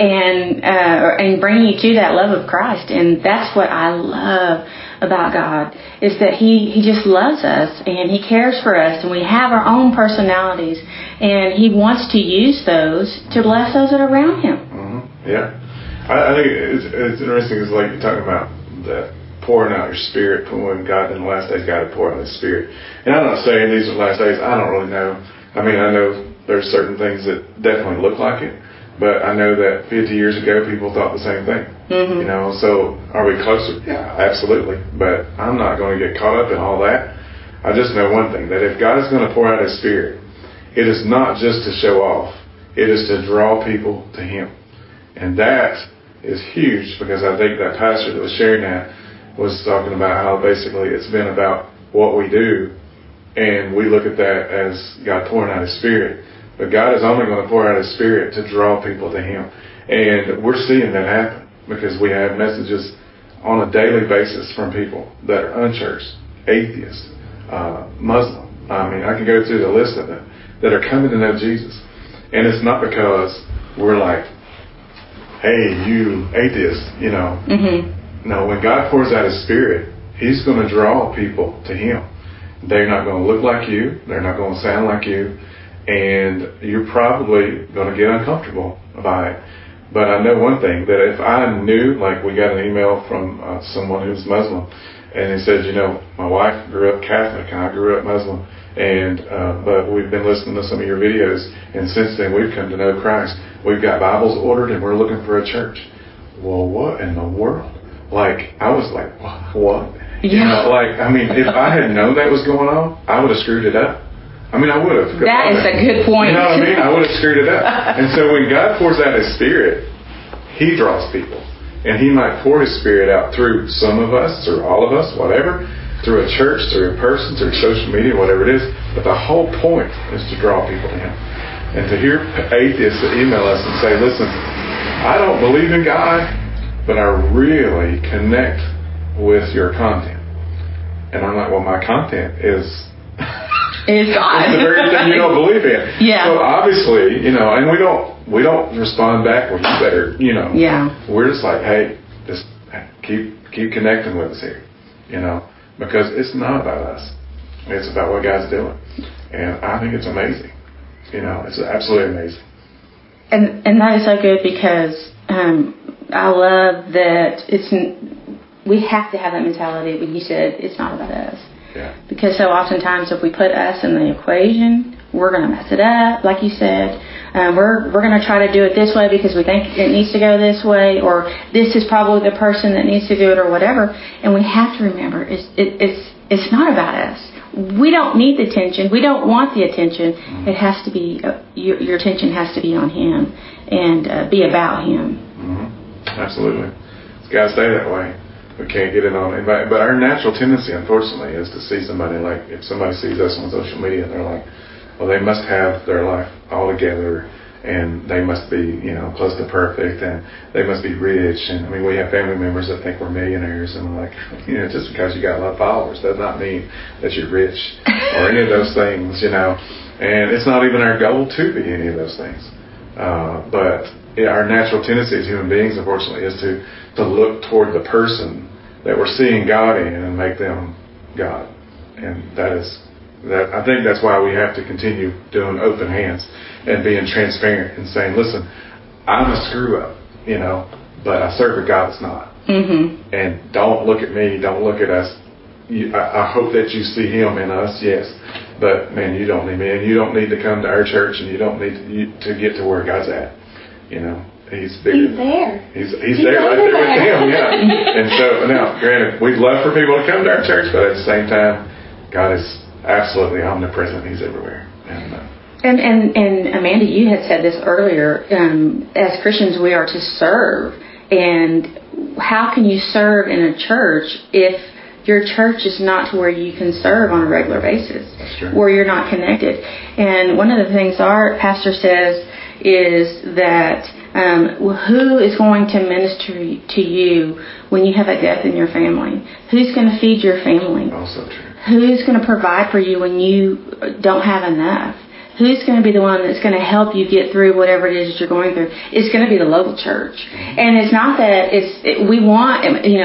and bring you to that love of Christ. And that's what I love about God, is that He just loves us, and He cares for us, and we have our own personalities, and He wants to use those to bless those that are around Him. Yeah. I think it's interesting. It's like you're talking about that pouring out your Spirit. When God, in the last days, God had poured out His Spirit. And I'm not saying these are the last days. I don't really know. I mean, I know there's certain things that definitely look like it, but I know that 50 years ago, people thought the same thing. You know, so are we closer? Yeah, absolutely. But I'm not going to get caught up in all that. I just know one thing, that if God is going to pour out His Spirit, it is not just to show off. It is to draw people to Him. And that is huge, because I think that pastor that was sharing that was talking about how basically it's been about what we do, and we look at that as God pouring out His Spirit. But God is only going to pour out His Spirit to draw people to Him. And we're seeing that happen, because we have messages on a daily basis from people that are unchurched, atheists, Muslim. I mean, I can go through the list of them that are coming to know Jesus. And it's not because we're like, hey, you atheist, you know. No, when God pours out His Spirit, He's going to draw people to Him. They're not going to look like you. They're not going to sound like you. And you're probably going to get uncomfortable by it. But I know one thing, that if I knew, like we got an email from someone who's Muslim, and he said, you know, my wife grew up Catholic and I grew up Muslim, and but we've been listening to some of your videos, and since then we've come to know Christ. We've got Bibles ordered and we're looking for a church. Well, what in the world? Like, I was like, what? You know, like, I mean, if I had known that was going on, I would have screwed it up. I mean, I would have. That is a good point. You know what I mean? I would have screwed it up. And so when God pours out His Spirit, He draws people. And He might pour His Spirit out through some of us, through all of us, whatever, through a church, through a person, through social media, whatever it is. But the whole point is to draw people to Him. And to hear atheists that email us and say, listen, I don't believe in God, but I really connect with your content. And I'm like, well, my content is God. It's the very thing you don't believe in. Yeah. So obviously, you know, and we don't respond back, well, you better, you know. Yeah. We're just like, hey, just keep connecting with us here, you know, because it's not about us. It's about what God's doing. And I think it's amazing. You know, it's absolutely amazing. And that is so good, because I love that we have to have that mentality when you said it's not about us. Yeah. Because so oftentimes if we put us in the equation, we're going to mess it up, like you said. We're going to try to do it this way because we think it needs to go this way, or this is probably the person that needs to do it, or whatever. And we have to remember, it's not about us. We don't need the attention. We don't want the attention. It has to be, your attention has to be on Him and be about Him. Absolutely. It's got to stay that way. We can't get it on anybody. But our natural tendency, unfortunately, is to see somebody, like, if somebody sees us on social media, they're like, well, they must have their life all together, and they must be, you know, close to perfect, and they must be rich. And I mean, we have family members that think we're millionaires, and we're like, you know, just because you got a lot of followers does not mean that you're rich or any of those things, you know. And it's not even our goal to be any of those things. But our natural tendency as human beings, unfortunately, is to look toward the person that we're seeing God in and make them God. And I think that's why we have to continue doing open hands and being transparent and saying, listen, I'm a screw up, you know, but I serve a God that's not. And don't look at me, don't look at us. I hope that you see Him in us, yes. But, man, you don't need me, and you don't need to come to our church, and you don't need to get to where God's at. You know, He's bigger. He's there. He's there, right there with Him, yeah. And so, now, granted, we'd love for people to come to our church, but at the same time, God is absolutely omnipresent. He's everywhere. And Amanda, you had said this earlier. As Christians, we are to serve. And how can you serve in a church if your church is not to where you can serve on a regular basis, where you're not connected? And one of the things our pastor says is that who is going to minister to you when you have a death in your family? Who's going to feed your family? Also true. Who's going to provide for you when you don't have enough? who's going to be the one that's going to help you get through whatever it is that you're going through? It's going to be the local church. And it's not that we want,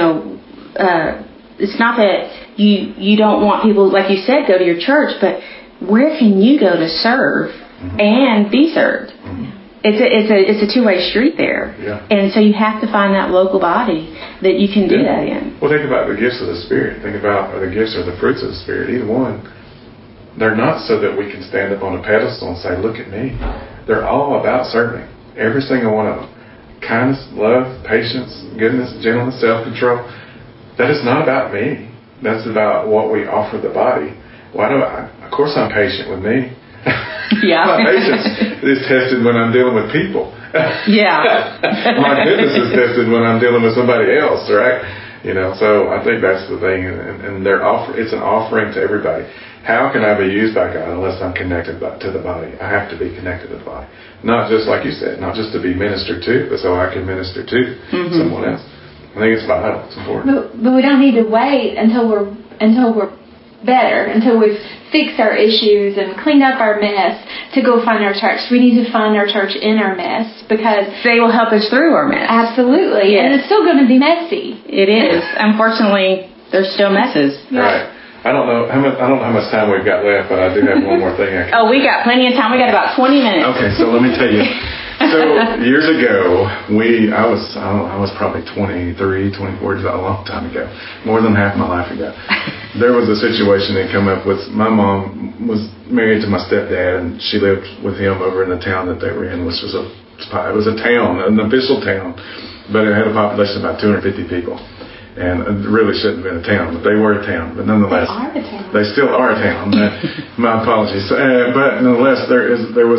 it's not that you don't want people, like you said, go to your church, but where can you go to serve and be served? It's a two-way street there. Yeah. And so you have to find that local body that you can do that in. Well, think about the gifts of the Spirit. Think about the gifts or the fruits of the Spirit. Either one, they're not so that we can stand up on a pedestal and say, look at me. They're all about serving. Every single one of them. Kindness, love, patience, goodness, gentleness, self-control. That is not about me. That's about what we offer the body. Of course I'm patient with me. Yeah. My patience is tested when I'm dealing with people. Yeah. My goodness is tested when I'm dealing with somebody else, right? So I think that's the thing, and it's an offering to everybody. How can I be used by God unless I'm connected to the body? I have to be connected to the body. Not just, like you said, not just to be ministered to, but so I can minister to someone else. I think it's vital. It's important. But we don't need to wait until we're better, until we've fixed our issues and cleaned up our mess to go find our church. We need to find our church in our mess, because they will help us through our mess. Absolutely. Yes. And it's still going to be messy. It is. Unfortunately, there's still messes. Right. I don't know how much time we've got left, but I do have one more thing. We got plenty of time. We got about 20 minutes. Okay, so let me tell you. So years ago, I was probably 23, 24, a long time ago, more than half my life ago. There was a situation that came up with, my mom was married to my stepdad, and she lived with him over in the town that they were in, which was it was a town, an official town, but it had a population of about 250 people. And it really shouldn't have been a town, but they were a town. But nonetheless, they still are a town. My apologies. But nonetheless, there was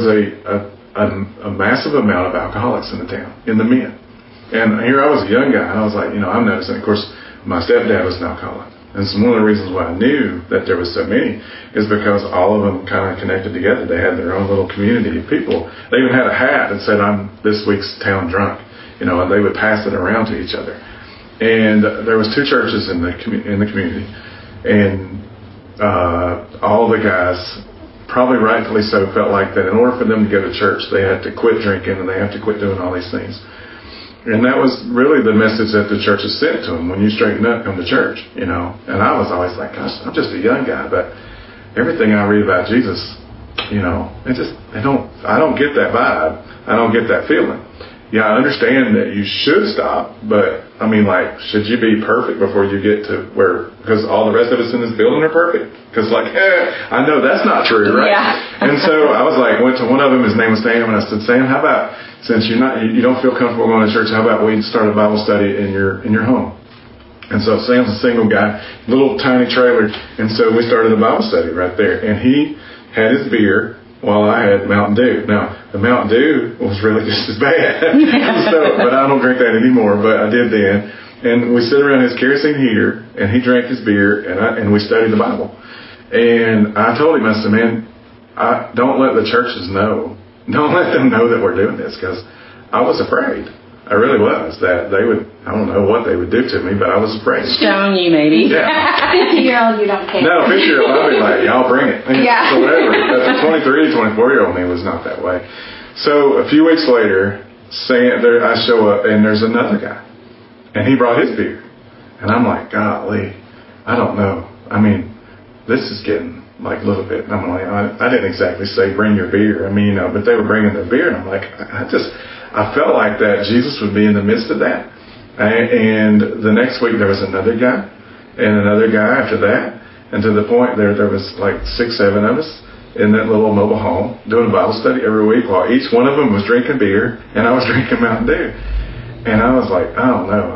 a massive amount of alcoholics in the town, in the men. And here I was a young guy, and I was like, I'm noticing. Of course, my stepdad was an alcoholic. And so one of the reasons why I knew that there was so many is because all of them kind of connected together. They had their own little community of people. They even had a hat that said, I'm this week's town drunk. And they would pass it around to each other. And there was 2 churches in the community, and all the guys, probably rightfully so, felt like that in order for them to go to church, they had to quit drinking and they have to quit doing all these things. And that was really the message that the churches sent to them: when you straighten up, come to church. And I was always like, gosh, I'm just a young guy, but everything I read about Jesus, I don't get that vibe. I don't get that feeling. Yeah, I understand that you should stop, but should you be perfect before you get to where, because all the rest of us in this building are perfect? Because I know that's not true, right? Yeah. And so I went to one of them, his name was Sam, and I said, Sam, how about, since you don't feel comfortable going to church, how about we start a Bible study in your home? And so Sam's a single guy, little tiny trailer, and so we started a Bible study right there. And he had his beer while I had Mountain Dew. Now, the Mountain Dew was really just as bad. But I don't drink that anymore, but I did then. And we sit around his kerosene heater, and he drank his beer, and we studied the Bible. And I told him, I said, man, don't let the churches know. Don't let them know that we're doing this, because I was afraid. I really was, that they would, I don't know what they would do to me, but I was afraid. Stone you, maybe. Yeah. 50-year-old, you don't care. No, 50-year-old, I'd be like, y'all bring it. Yeah. So whatever. But the 23, 24-year-old me was not that way. So a few weeks later, I show up, and there's another guy. And he brought his beer. And I'm like, golly, I don't know. This is getting a little bit. I'm like, I didn't exactly say bring your beer. But they were bringing their beer, and I'm like, I felt like that Jesus would be in the midst of that. And the next week there was another guy, and another guy after that, and to the point there was 6, 7 of us in that little mobile home doing a Bible study every week, while each one of them was drinking beer and I was drinking Mountain Dew. And I was like, I don't know.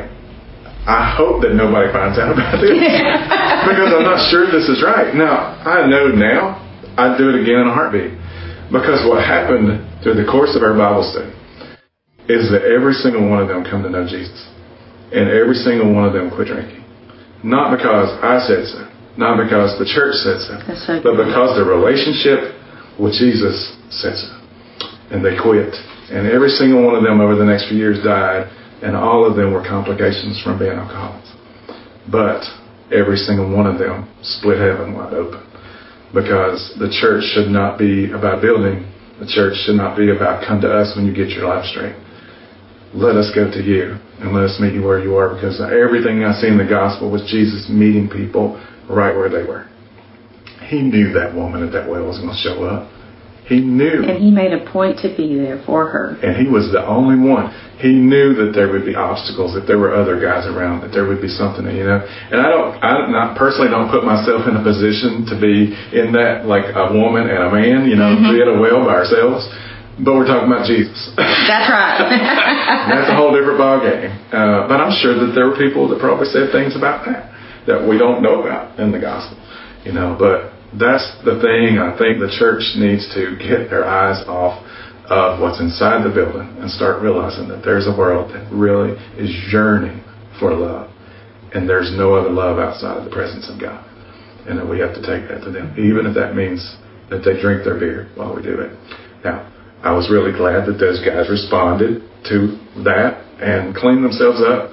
I hope that nobody finds out about this because I'm not sure this is right. Now, I know now I'd do it again in a heartbeat, because what happened through the course of our Bible study is that every single one of them come to know Jesus, and every single one of them quit drinking. Not because I said so, not because the church said so, but because the relationship with Jesus said so. And they quit. And every single one of them over the next few years died, and all of them were complications from being alcoholics. But every single one of them split heaven wide open. because the church should not be about building. The church should not be about come to us when you get your life straight. Let us go to you and let us meet you where you are, because everything I see in the gospel was Jesus meeting people right where they were. He knew that woman at that well was going to show up. He knew. And he made a point to be there for her. And he was the only one. He knew that there would be obstacles, that there were other guys around, that there would be something, And I personally don't put myself in a position to be in that, like a woman and a man, be at a well by ourselves. But we're talking about Jesus. That's right. That's a whole different ballgame. But I'm sure that there were people that probably said things about that we don't know about in the gospel. But that's the thing. I think the church needs to get their eyes off of what's inside the building and start realizing that there's a world that really is yearning for love. And there's no other love outside of the presence of God. And that we have to take that to them, even if that means that they drink their beer while we do it. Now, I was really glad that those guys responded to that and cleaned themselves up.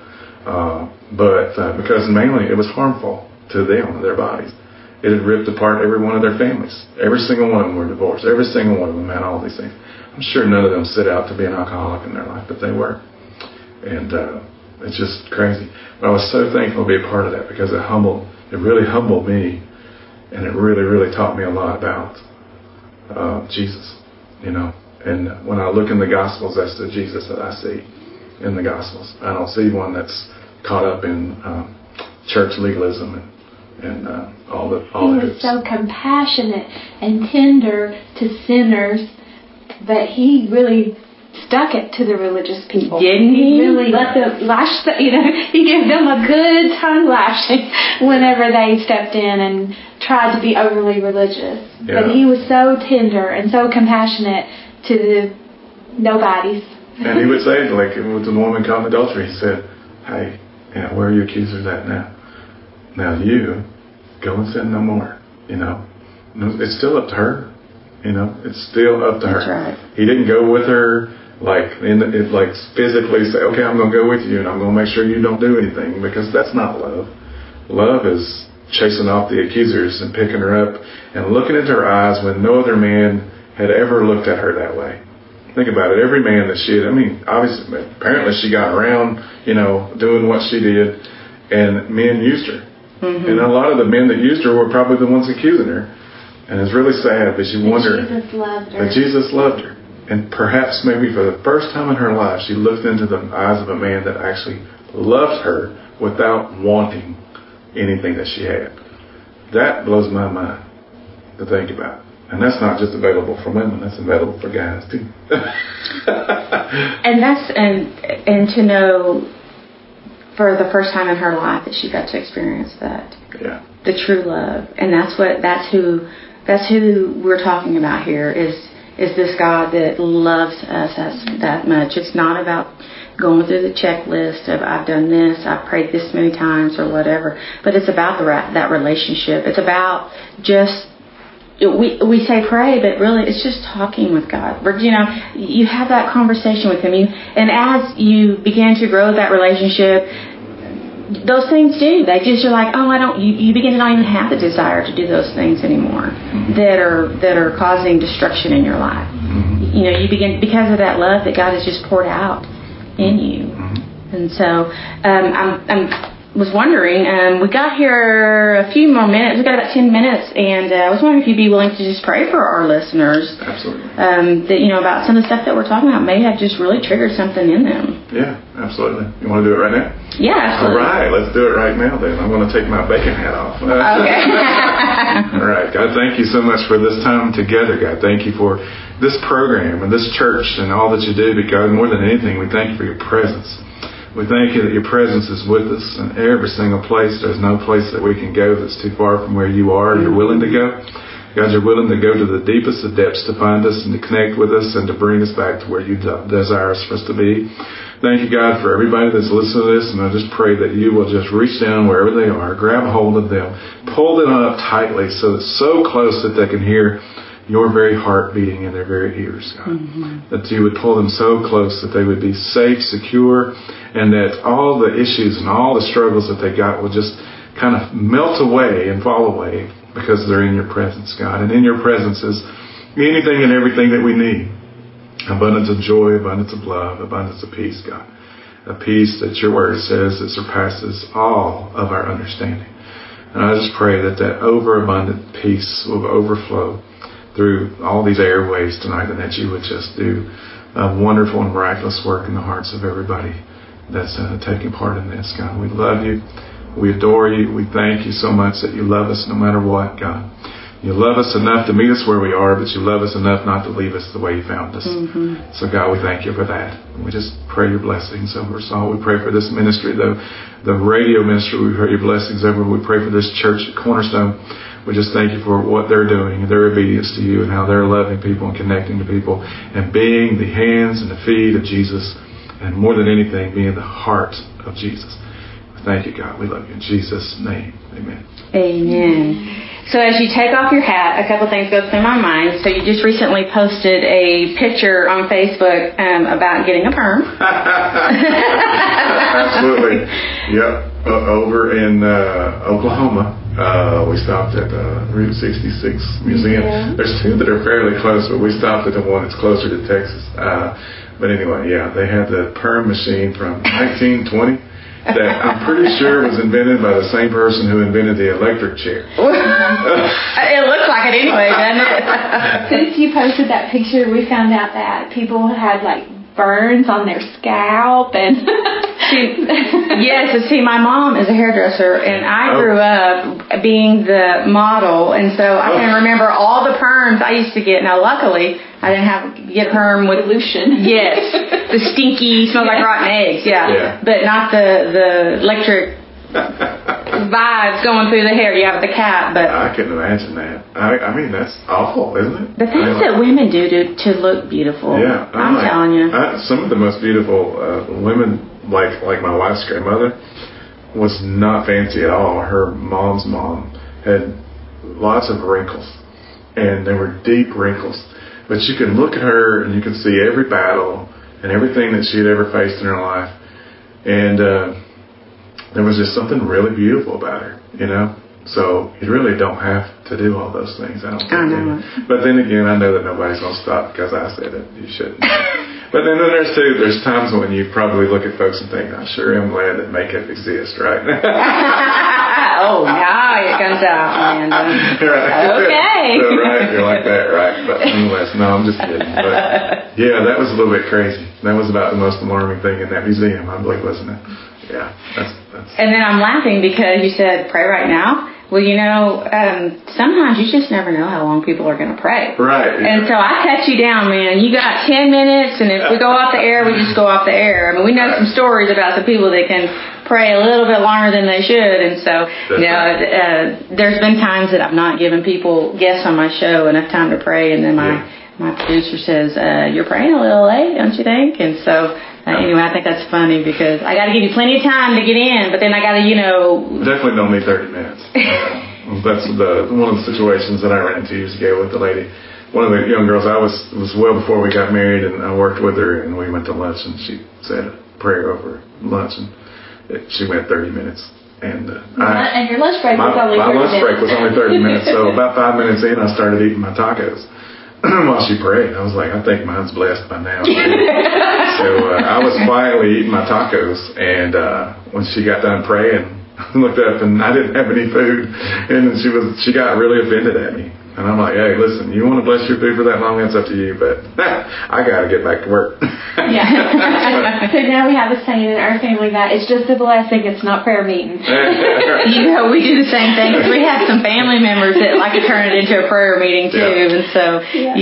But because mainly it was harmful to them and their bodies. It had ripped apart every one of their families. Every single one of them were divorced. Every single one of them had all these things. I'm sure none of them set out to be an alcoholic in their life, but they were. And it's just crazy. But I was so thankful to be a part of that, because it really humbled me, and it really, really taught me a lot about Jesus, And when I look in the Gospels, that's the Jesus that I see in the Gospels. I don't see one that's caught up in church legalism and all the He was so compassionate and tender to sinners that he really stuck it to the religious people. Didn't he? Really let them lash. He gave them a good tongue lashing whenever they stepped in and tried to be overly religious. Yeah. But he was so tender and so compassionate to the nobodies. And he would say, like with the woman caught in adultery, he said, "Hey, where are your accusers at now? Now you go and sin no more." It's still up to her. It's still up to her. That's right. He didn't go with her physically say, "Okay, I'm going to go with you and I'm going to make sure you don't do anything," because that's not love. Love is chasing off the accusers and picking her up and looking into her eyes when no other man had ever looked at her that way. Think about it. Every man that she had, obviously, apparently she got around, doing what she did, and men used her. Mm-hmm. And a lot of the men that used her were probably the ones accusing her. And it's really sad, but you wonder that Jesus loved her. And perhaps maybe for the first time in her life, she looked into the eyes of a man that actually loved her without wanting anything that she had. That blows my mind to think about. And that's not just available for women, that's available for guys too. and to know for the first time in her life that she got to experience that. Yeah. The true love. And that's who we're talking about here is this God that loves us that much. It's not about going through the checklist of I've done this, I've prayed this many times or whatever, but it's about that relationship. It's about just we say pray, but really it's just talking with God. You have that conversation with Him, and as you begin to grow that relationship, those things do. They just are like, you begin to not even have the desire to do those things anymore that are causing destruction in your life. You begin, because of that love that God has just poured out in you. And so I was wondering, we got here a few more minutes. We got about 10 minutes, and I was wondering if you'd be willing to just pray for our listeners. Absolutely. That about some of the stuff that we're talking about may have just really triggered something in them. Yeah, absolutely. You want to do it right now? Yeah, absolutely. All right, let's do it right now then. I'm going to take my bacon hat off. Okay. All right, God, thank you so much for this time together, God. Thank you for this program and this church and all that you do. But God, more than anything, we thank you for your presence. We thank you that your presence is with us in every single place. There's no place that we can go that's too far from where you are. You're willing to go. God, you're willing to go to the deepest of depths to find us and to connect with us and to bring us back to where you desire us for us to be. Thank you, God, for everybody that's listening to this. And I just pray that you will just reach down wherever they are, grab hold of them, pull them up tightly so it's so close that they can hear your very heart beating in their very ears, God. That you would pull them so close that they would be safe, secure, and that all the issues and all the struggles that they got will just kind of melt away and fall away because they're in your presence, God. And in your presence is anything and everything that we need. Abundance of joy, abundance of love, abundance of peace, God. A peace that your word says that surpasses all of our understanding. And I just pray that overabundant peace will overflow through all these airways tonight, and that you would just do a wonderful and miraculous work in the hearts of everybody that's taking part in this, God. We love you. We adore you. We thank you so much that you love us no matter what, God. You love us enough to meet us where we are, but you love us enough not to leave us the way you found us. So, God, we thank you for that. We just pray your blessings over us all. We pray for this ministry, the radio ministry. We pray your blessings over. We pray for this church at Cornerstone. We just thank you for what they're doing, their obedience to you, and how they're loving people and connecting to people and being the hands and the feet of Jesus, and more than anything, being the heart of Jesus. Thank you, God. We love you. In Jesus' name, amen. Amen. So as you take off your hat, a couple things go through my mind. So you just recently posted a picture on Facebook about getting a perm. Absolutely. Yep. Over in Oklahoma, we stopped at Route 66 Museum. Yeah. There's two that are fairly close, but we stopped at the one that's closer to Texas. But anyway, yeah, they had the perm machine from 1920. That I'm pretty sure was invented by the same person who invented the electric chair. It looks like it anyway, doesn't it? Since you posted that picture, we found out that people had like burns on their scalp and see, my mom is a hairdresser, and I grew up being the model, and so I can remember all the perms I used to get. Now, luckily, I didn't have to get perm with pollution. Yes, the stinky, smells like rotten eggs. Yeah. But not the electric vibes going through the hair. You have the cap, but I couldn't imagine that. I mean, that's awful, isn't it? The things that women do to look beautiful. Yeah, I'm telling you. Some of the most beautiful women, like my wife's grandmother, was not fancy at all. Her mom's mom had lots of wrinkles, and they were deep wrinkles. But you could look at her and you could see every battle and everything that she had ever faced in her life. And there was just something really beautiful about her, you know? So you really don't have to do all those things, I don't think. I know. But then again, I know that nobody's going to stop because I said it. You shouldn't. But then there's times when you probably look at folks and think, I sure am glad that makeup exists, right? Oh, now it comes out, Amanda. Right. Okay. So, right, you're like that, right? But nonetheless, no, I'm just kidding. But yeah, that was a little bit crazy. That was about the most alarming thing in that museum, I believe, wasn't it? Yeah. That's. And then I'm laughing because you said, pray right now. Well, you know, sometimes you just never know how long people are going to pray. Right. Yeah. And so I cut you down, man. You got 10 minutes, and if we go off the air, we just go off the air. I mean, we know some stories about some people that can pray a little bit longer than they should. And so, there's been times that I've not given guests on my show enough time to pray, and then my producer says, you're praying a little late, don't you think? And so, anyway, I think that's funny because I got to give you plenty of time to get in, but then I got to, Definitely don't need 30 minutes. That's one of the situations that I ran into years ago with the lady. One of the young girls, I was well before we got married, and I worked with her, and we went to lunch, and she said a prayer over lunch, and she went 30 minutes. And your lunch break was only 30 minutes. My lunch break was only 30 minutes, so about 5 minutes in, I started eating my tacos. While she prayed, I was like, I think mine's blessed by now. So I was quietly eating my tacos, and when she got done praying, I looked up and I didn't have any food, and then she got really offended at me. And I'm like, hey, listen, you want to bless your food for that long? That's up to you, but I got to get back to work. Yeah. So now we have a saying in our family that it's just a blessing, it's not prayer meeting. We do the same thing. We have some family members that like to turn it into a prayer meeting too, and so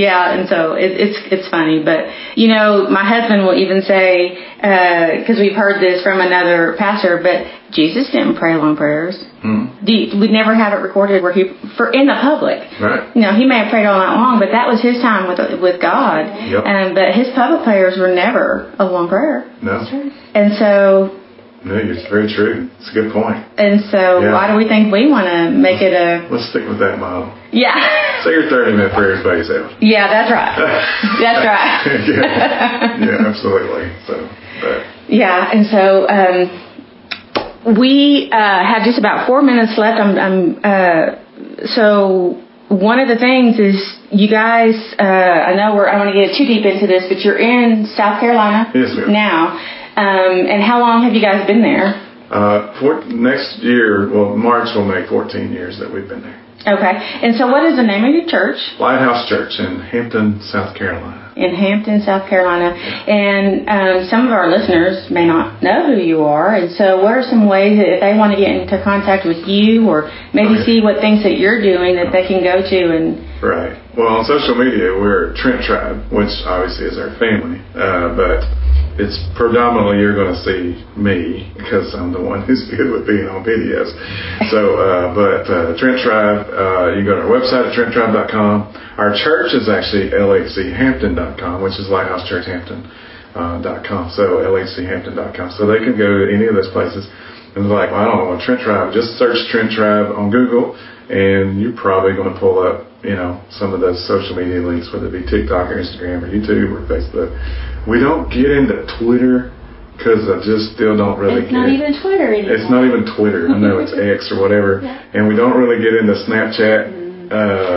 it's funny. But my husband will even say, because we've heard this from another pastor, but Jesus didn't pray long prayers. We'd never have it recorded where in the public. Right. He may have prayed all night long, but that was his time with God. Yep. But his public prayers were never a long prayer. No. And so. No, it's very true. It's a good point. And so why do we think we want to make it a... Let's stick with that model. Yeah. Say your 30-minute prayers by yourself. Yeah, that's right. That's right. Yeah, absolutely. Yeah, and so we have just about 4 minutes left. I'm So one of the things is you guys, I know I don't want to get too deep into this, but you're in South Carolina now. And how long have you guys been there? Next year, March will make 14 years that we've been there. Okay. And so what is the name of your church? Lighthouse Church in Hampton, South Carolina. In Hampton, South Carolina. And some of our listeners may not know who you are. And so what are some ways that if they want to get into contact with you or maybe see what things that you're doing that they can go to and... Right. Well, on social media, we're Trent Tribe, which obviously is our family. But it's predominantly you're going to see me because I'm the one who's good with being on videos. So, Trent Tribe, you can go to our website at trenttribe.com. Our church is actually lhchampton.com, which is lighthouschurchhampton.com. So lhchampton.com. So they can go to any of those places. And they're like, well, I don't know what Trent Tribe. Just search Trent Tribe on Google, and you're probably going to pull up, some of those social media links, whether it be TikTok or Instagram or YouTube or Facebook. We don't get into Twitter because I just still don't really get it. It's not even Twitter anymore. It's not even Twitter. I know it's X or whatever. Yeah. And we don't really get into Snapchat.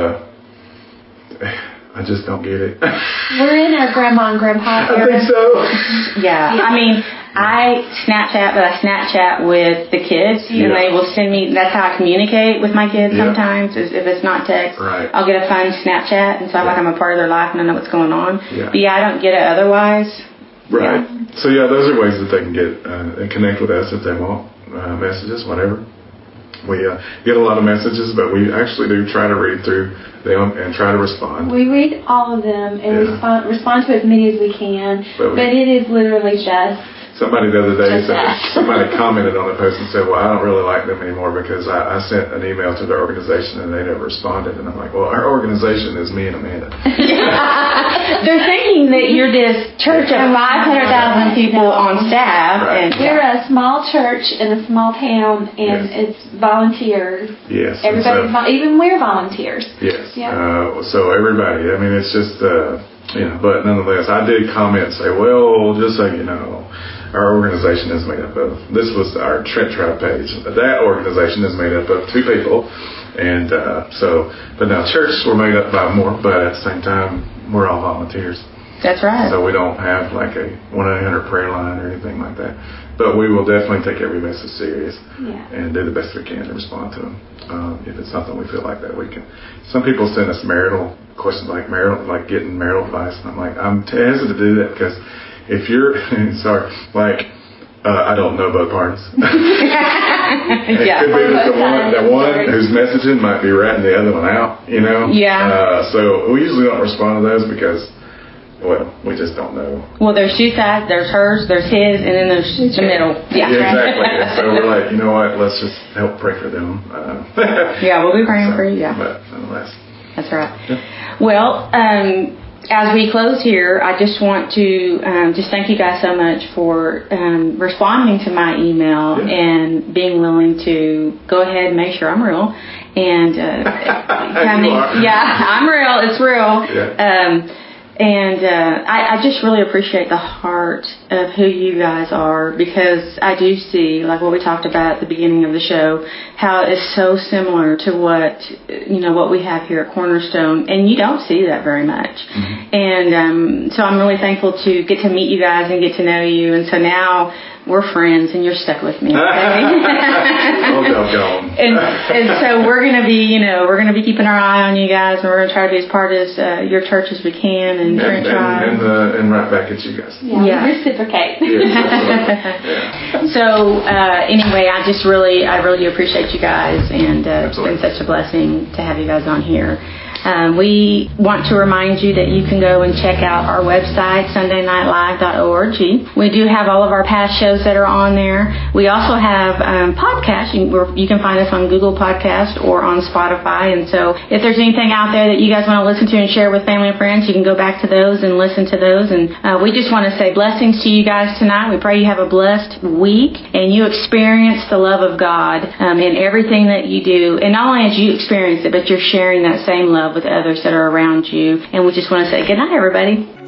I just don't get it. We're in our grandma and grandpa era. I think so. Yeah. I mean, I Snapchat, but I Snapchat with the kids, and they will send me, that's how I communicate with my kids sometimes, is if it's not text. Right. I'll get a fun Snapchat, and so I feel like I'm a part of their life and I know what's going on. Yeah. But I don't get it otherwise. Right. Yeah. So those are ways that they can get and connect with us if they want messages, whatever. We get a lot of messages, but we actually do try to read through them and try to respond. We read all of them and respond to as many as we can, but it is literally just... Somebody the other day somebody commented on a post and said, well, I don't really like them anymore because I sent an email to their organization and they never responded. And I'm like, well, our organization is me and Amanda. They're thinking that you're this church of 500,000 people on staff. Right. And we're a small church in a small town, and it's volunteers. Yes. Everybody, even we're volunteers. Yes. Yeah. So everybody, I mean, it's just, but nonetheless, I did comment and say, well, just so you know, our organization is made up of, this was our Trent Tribe page, that organization is made up of 2 people, and but now church, we're made up by more, but at the same time, we're all volunteers. That's right. So we don't have like a 1-800 prayer line or anything like that, but we will definitely take every message serious and do the best we can to respond to them. If it's something we feel like that we can. Some people send us marital questions, like getting marital advice, and I'm like, I'm hesitant to do that because if you're, I don't know both parties. It could be that the one who's messaging might be ratting the other one out, Yeah. So we usually don't respond to those because, we just don't know. Well, there's 2 sides. There's hers, there's his, and then there's the middle. Yeah, exactly. So we're like, you know what? Let's just help pray for them. We'll be praying for you. Yeah. But nonetheless. That's right. Yeah. Well, as we close here, I just want to just thank you guys so much for responding to my email and being willing to go ahead and make sure I'm real. And I'm real. It's real. Yeah. I just really appreciate the heart of who you guys are, because I do see, like what we talked about at the beginning of the show, how it is so similar to what we have here at Cornerstone, and you don't see that very much. Mm-hmm. And so I'm really thankful to get to meet you guys and get to know you, and so now we're friends, and you're stuck with me. Okay? And so we're gonna be keeping our eye on you guys, and we're gonna try to be as part of your church as we can, and right back at you guys. Yeah. Reciprocate. Yeah. So anyway, I really appreciate you guys, and it's been such a blessing to have you guys on here. We want to remind you that you can go and check out our website, sundaynightlive.org. We do have all of our past shows that are on there. We also have podcasts. You can find us on Google Podcast or on Spotify. And so if there's anything out there that you guys want to listen to and share with family and friends, you can go back to those and listen to those. And we just want to say blessings to you guys tonight. We pray you have a blessed week and you experience the love of God in everything that you do. And not only as you experience it, but you're sharing that same love with others that are around you. And we just want to say good night, everybody.